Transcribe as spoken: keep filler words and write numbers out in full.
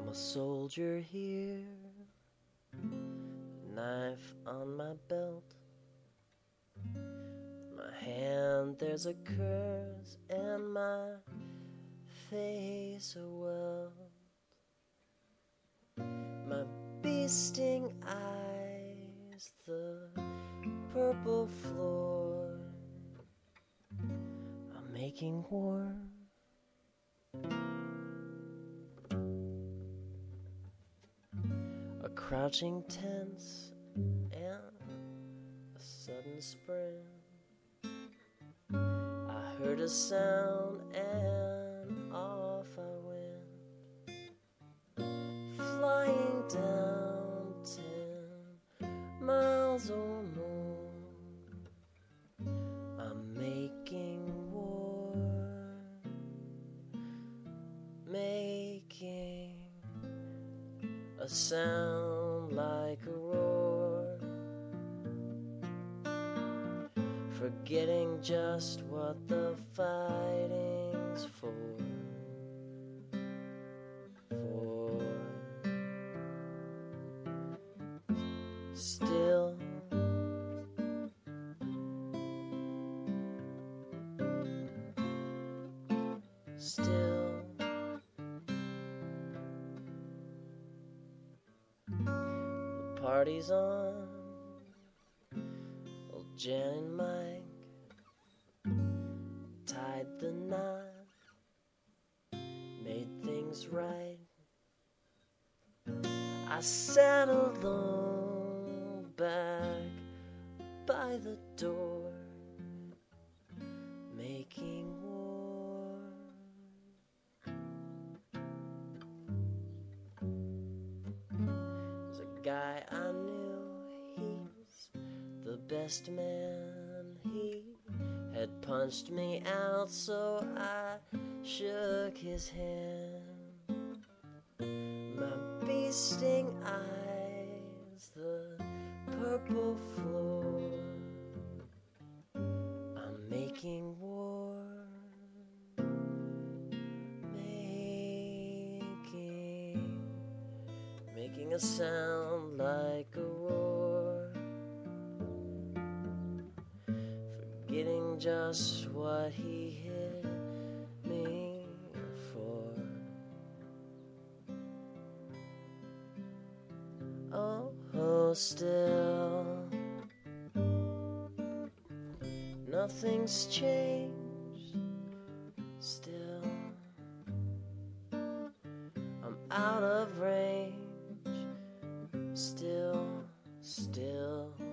a soldier here, knife on my belt. In my hand there's a curse, and my face a welt. My bee-sting eyes, the purple floor, I'm making war. A crouching tense and a sudden spring. I heard a sound and off I went, flying down ten miles or more. I'm making war, making a sound like a roar, forgetting just what the fighting's for. For still still the party's on. Old Jan and Mike tied the knot, made things right. I sat alone back by the door, making war. There's a guy I knew, he's the best man. He had punched me out, so I shook his hand. My bee-sting eyes, the purple floor, I'm making war, making, making a sound like a roar, forgetting just what he hit me for. Oh, oh, still nothing's changed. Still I'm out of range. Still, still